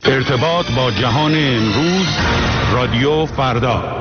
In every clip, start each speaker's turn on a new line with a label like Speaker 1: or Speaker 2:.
Speaker 1: ارتباط با جهان امروز، رادیو فردا.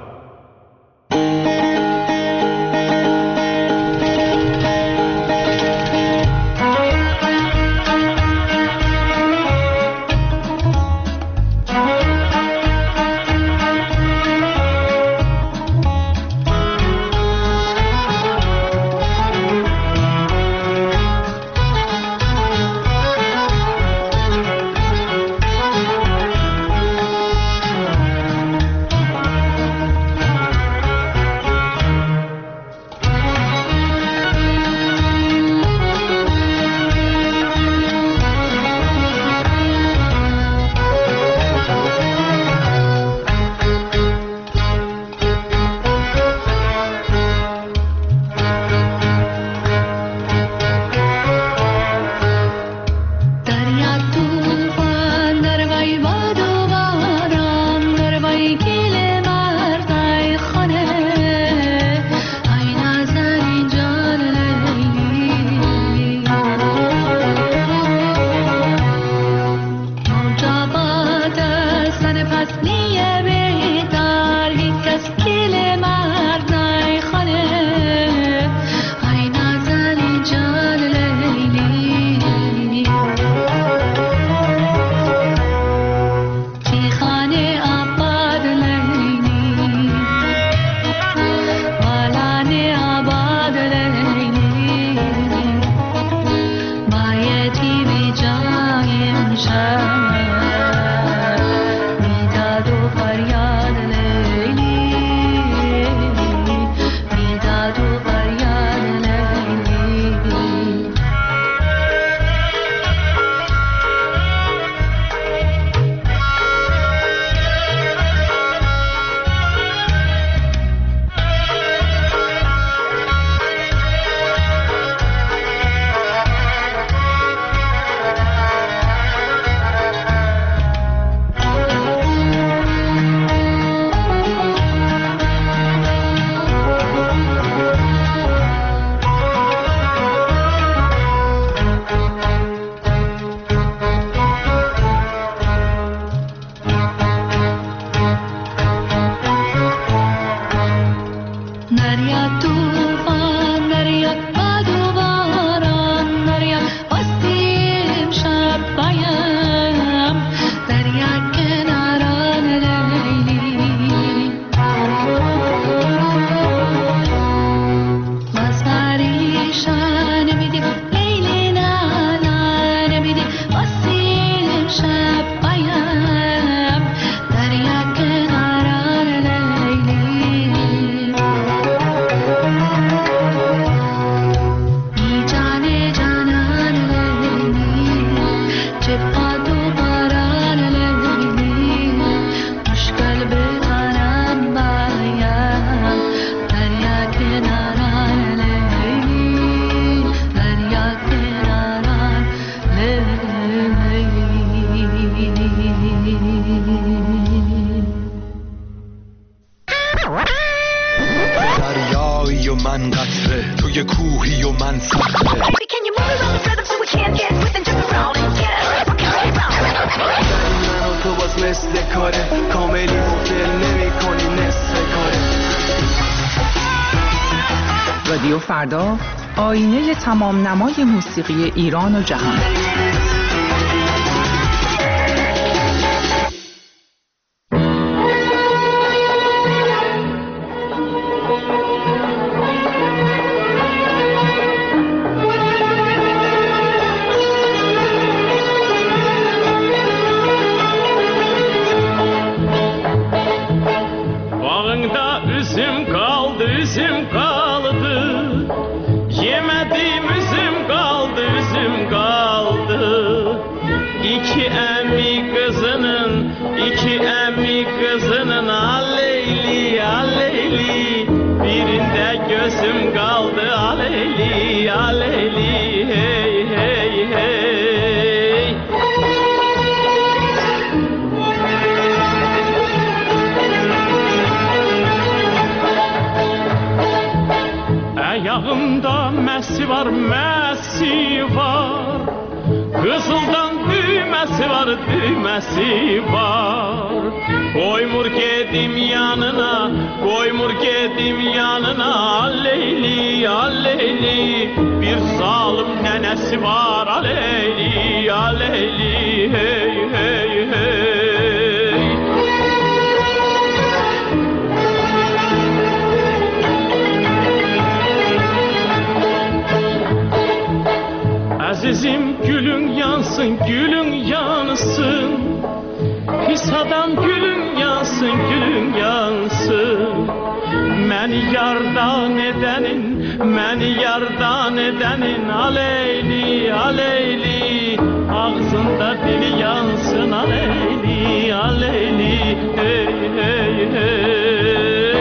Speaker 2: رادیو فردا، آینه تمام نمای موسیقی ایران و جهان.
Speaker 3: Ayağımda mesi var, mesi var. Kızıldan düğmesi var, var, düğmesi var. Koymur gedim yanına, koymur gedim yanına. Leyli, Leyli, bir zalim nenesi var. Leyli, Leyli, hey, hey, hey. Azizim gülün yansın, gülün yansın. Pis adam gülün yansın, gülün yansın. Məni yardan edenin, məni yardan edenin. Aleyli, Aleyli, ağzında dili yansın. Aleyli, Aleyli, hey, hey, hey.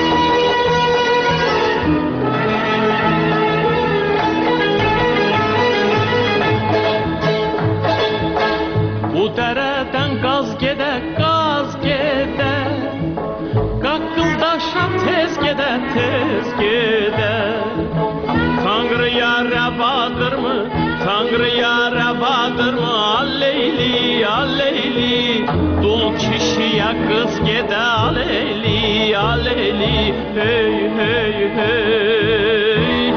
Speaker 3: Bu dereden gaz gede, gaz gede. Qaqqıldaşan tez gede, tez gede. Tanrıya rəvadırmı, Tanrıya rəvadırmı? Aleyli, Aleyli, dul kişiye kız gede. Aleyli, Aleyli, hey, hey, hey.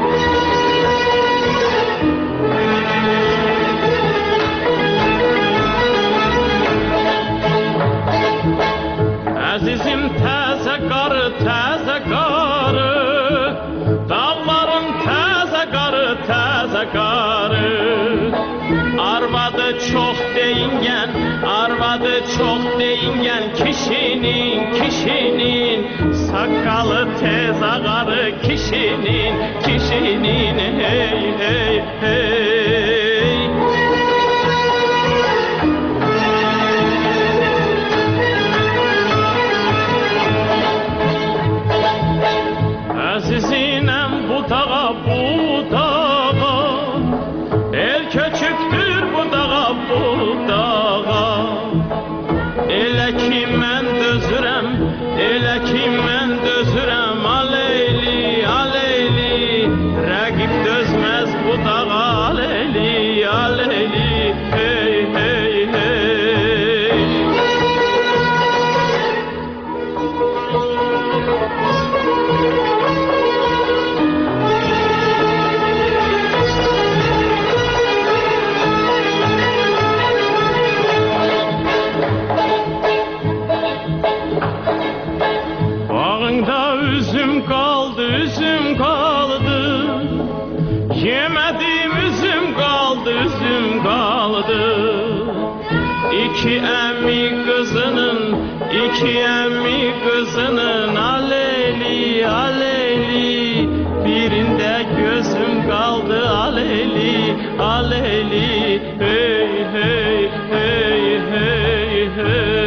Speaker 3: Azizim təzə qarı, təzə qarı. Dağların təzə qarı, təzə qarı. Arvadı çox deyingen, arvadı çox deyingen. Kişinin, kişinin sakalı tez ağarı. Kişinin, kişinin, hey, hey, hey. Azizinem bu dağa, bu dağa. El köçüktür bu dağa, bu dağa. Elə ki mən dözürəm, elə ki mən dözürəm. Aleyli, Aleyli, rəqib dözməz bu dağa. Aleyli, Aleyli, hey, hey, hey. Bağında üzüm kaldı, üzüm kaldı. Yemedim üzüm kaldı, üzüm kaldı. İki emmi kızının, iki emmi kızının. Aleyli, Aleyli, birinde gözüm kaldı. Aleyli, Aleyli, hey, hey, hey, hey, hey.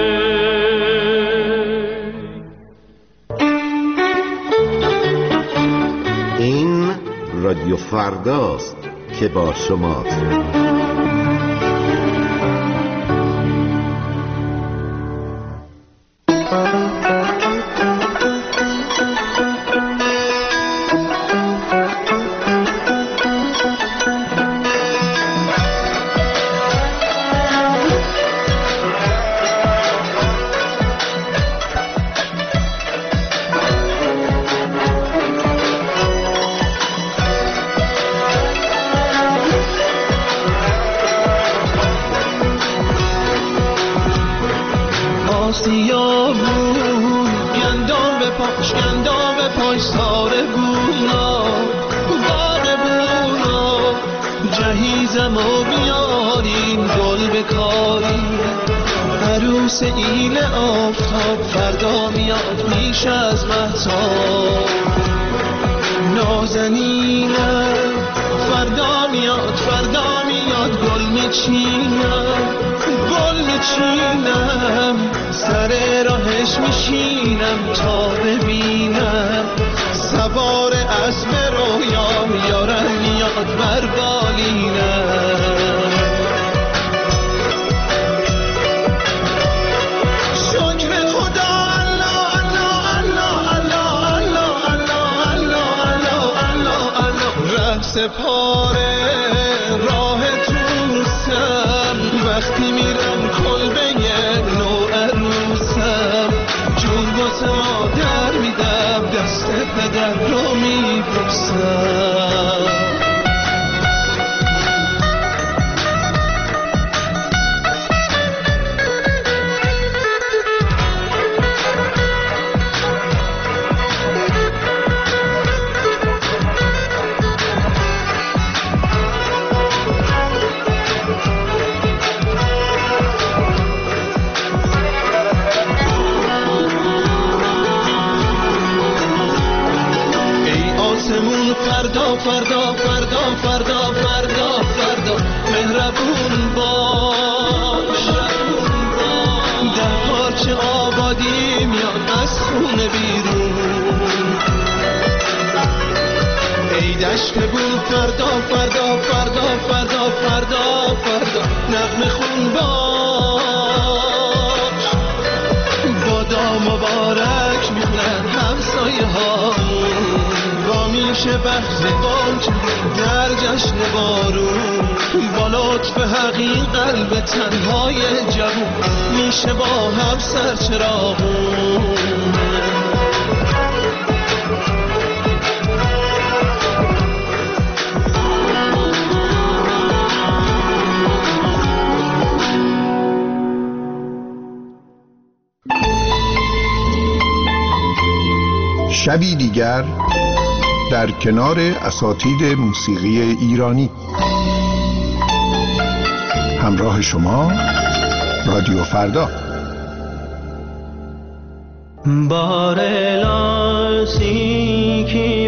Speaker 4: این رادیو فرداست که با شماست.
Speaker 5: جهیزم و بیاریم گل بکاریم عروس ایل آفتاب فردا میاد پیش از مهتاب نازنینم فردا میاد گل میچینم سر راهش میشینم تا ببینم سوار اسب رویام یارم میاد بر بالینم شکر خدا الله الله الله الله الله الله الله الله ره سپاره راه توستم وقتی میرم کلبه نو عروسم جون واسه مادر میدم دست پدر رو میبوسم. فردا فردا فردا فردا فردا فردا مهربون باش، در پارچه آبادی میاد از خونه بیرون. ای دشت گل فردا فردا فردا فردا فردا فردا نغمه خون باش، بادا مبارک میخونن همسایه هامون. میشه بحث بانک در جشن بارون، با لطف حقیق قلب تنهای جوون میشه با هم سرچراغون.
Speaker 6: شبی دیگر در کنار اساتید موسیقی ایرانی. همراه شما رادیو فردا.
Speaker 3: بارلاسی کی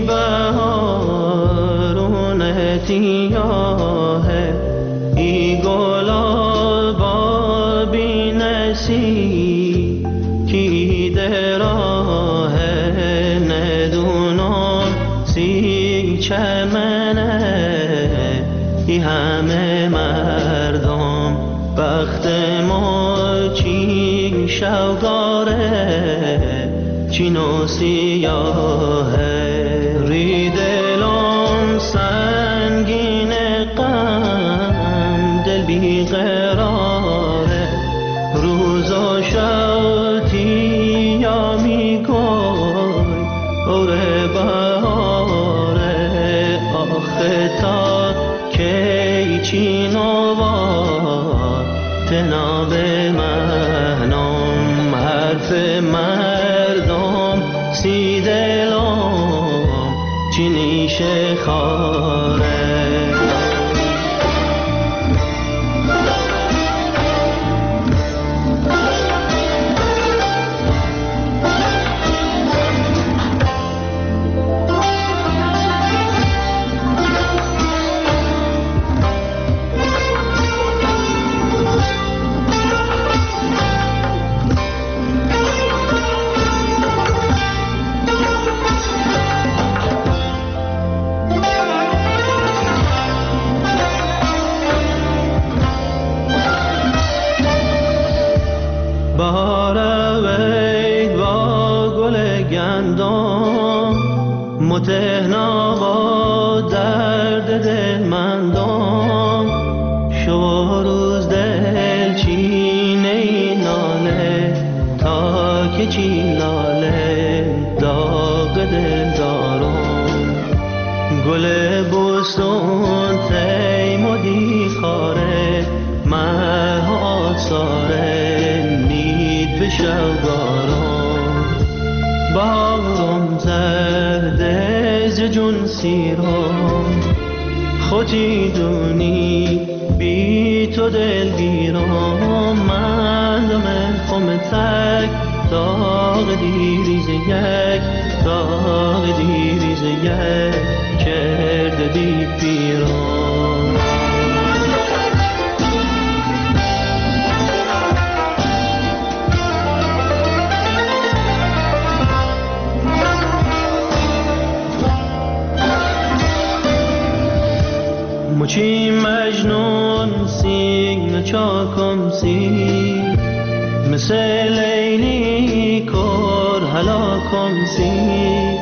Speaker 3: بهارون تیاه ای گلاب بینسی کی دراه ندونم سی چمنه ای همه مردم بخت ما چی شوگاره چی نو سیاهه ری دلم سنگین غم دل بی قراره روز و شب تیا می گوی اوره بهاره آخه تا کی چی نوار تناب منم حرف مردم سی دلم چی نیشه خاره. متهنا با درد دل مندم شو روز دل چینه ناله تا که چی لاله داغ دل دارم گل بستون تیمودی خاره مرها ساره نید به شوگارم باغم زرده جون سیرم خودی دونی بی تو دل گیرم من دم خم تک داغ دیریز یک داغ دیریز یک کرده بی پیرم. مچی مجنون سی نچاکم سی مثل لیلی کر هلاکم سی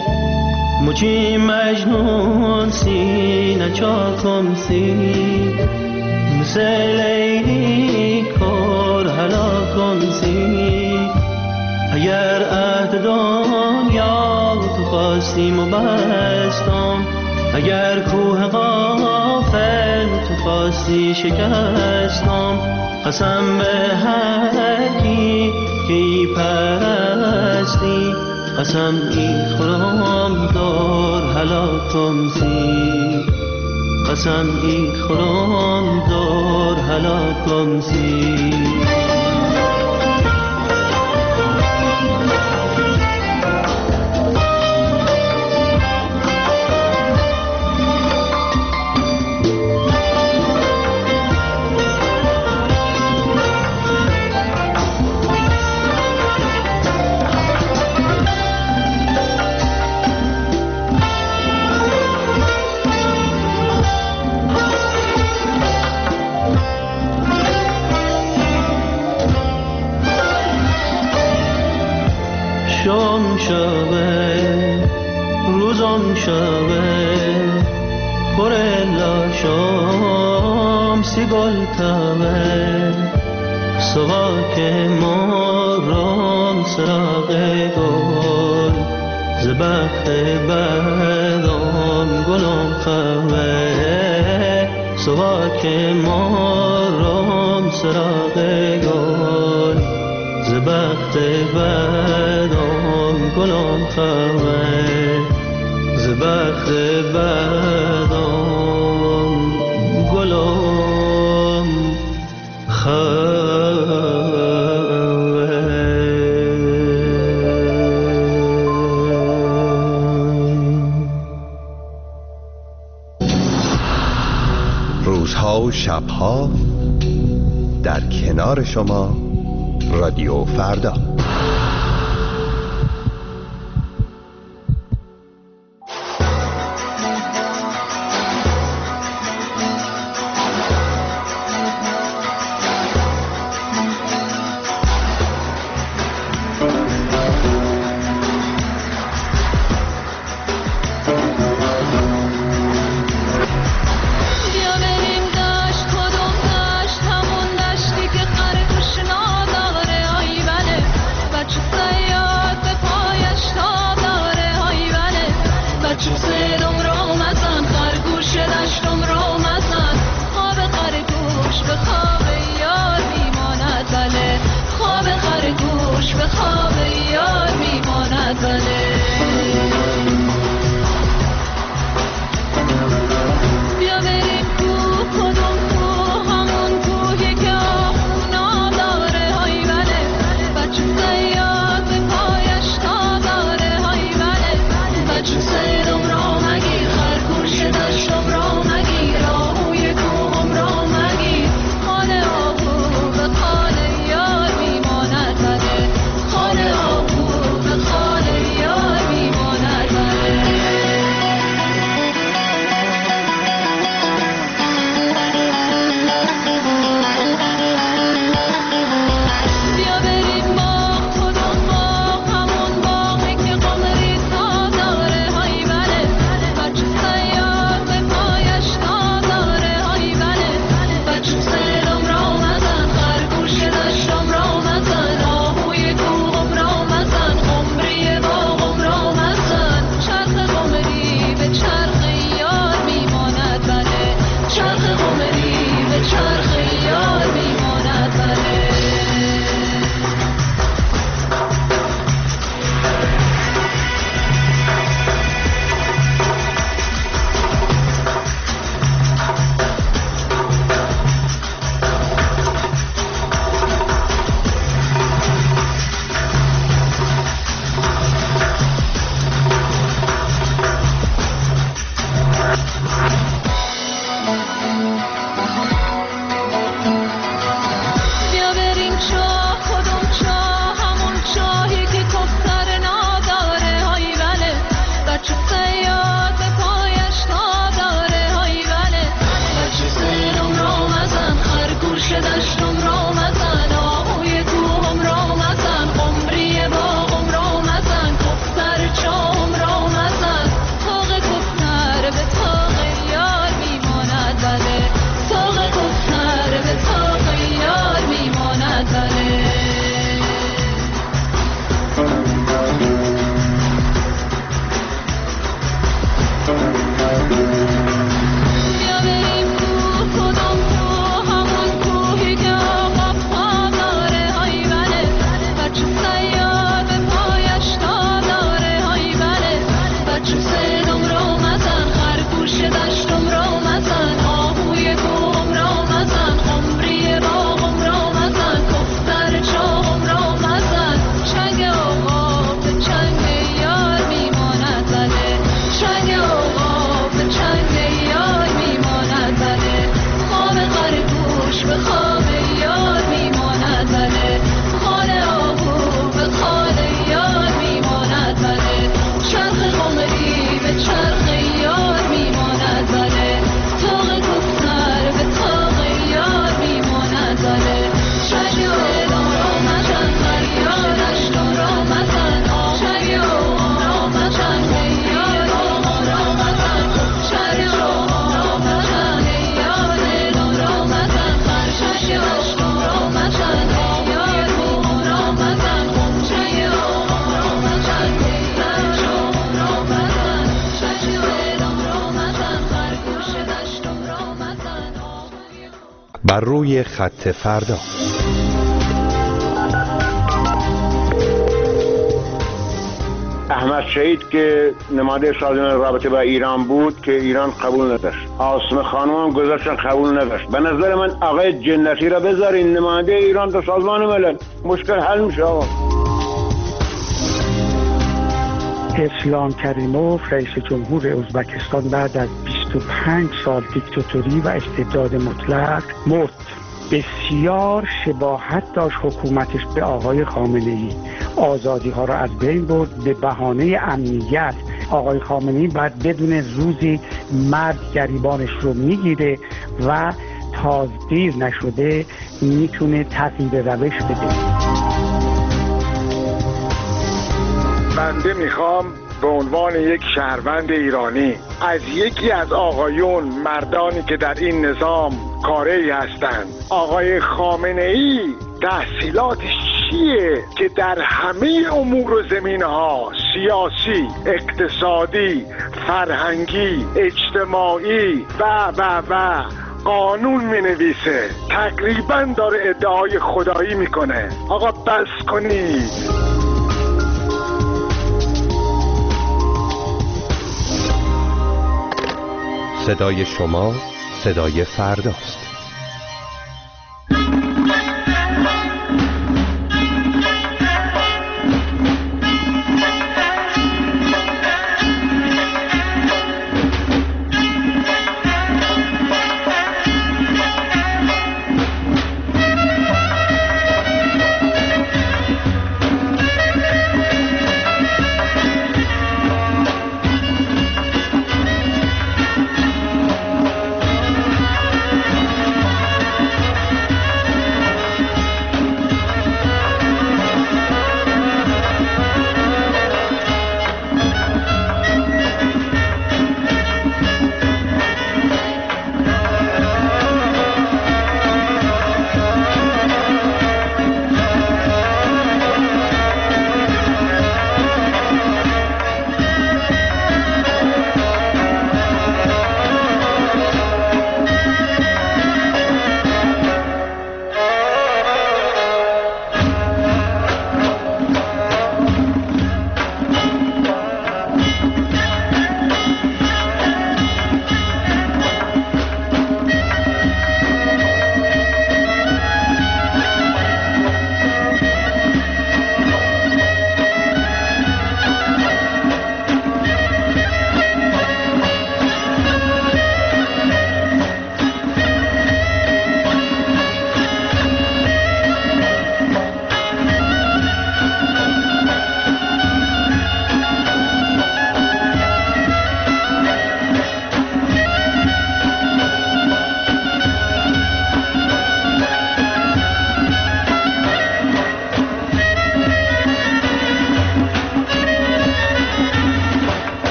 Speaker 3: مچی مجنون سی نچاکم سی مثل مثل لیلی کار هلاکم سی. اگر عهد دنیا تو خواستیم و بستم، اگر کوه غافل تو خواستی شکستم، قسم به هر کی که ای پرستی، قسم ای خورم دار هلاکم سی. قسم ای خورم دار هلاکم سی. شام شبه روزم شبه خورلا شام سی گل تبه سواک مارم سراغ گل زبخت بدم گلم خبه سواک مارم سراغ گل زبخت بدم گلم خبه زبخت بدم گلم خبه.
Speaker 7: روزها و شبها در کنار شما رادیو فردا.
Speaker 8: همون دشتی که قره توش نداره. آی بله
Speaker 7: بر روی خط فردا.
Speaker 8: احمد شهید که نماینده سازمان رابطه با ایران بود که ایران قبول نداشت، عاصمه خانم هم گذاشتن قبول نداشت. به نظر من آقای جنتی را بذارین نماینده ایران در سازمان ملل، مشکل حل میشه. آقا
Speaker 9: اسلام کریموف رئیس جمهور ازبکستان بعد از 25 سال دیکتاتوری و استبداد مطلق مرد. بسیار شباهت داشت حکومتش به آقای خامنه‌ای. آزادی ها را از بین برد به بهانه امنیت. آقای خامنه‌ای بعد بدون روزی مرد گریبانش رو میگیره و تا دیر نشده میتونه تغییر روش بده.
Speaker 10: بنده میخوام به عنوان یک شهروند ایرانی از یکی از آقایون مردانی که در این نظام کاری هستند، آقای خامنه‌ای تحصیلاتش چیه که در همه امور و زمینه‌ها سیاسی، اقتصادی، فرهنگی، اجتماعی و قانون می‌نویسه، تقریباً داره ادعای خدایی میکنه. آقا بس کنید.
Speaker 7: صدای شما صدای فرداست.